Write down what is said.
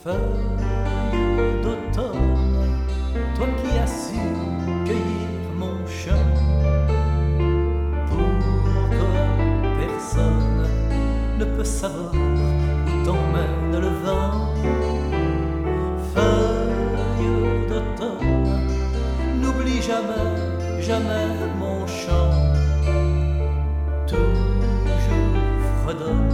Feuille d'automne, toi qui as su cueillir mon chant, pourquoi personne ne peut savoir où t'emmène le vent? Feuille d'automne, n'oublie jamais, jamais mon chant, toujours fredonne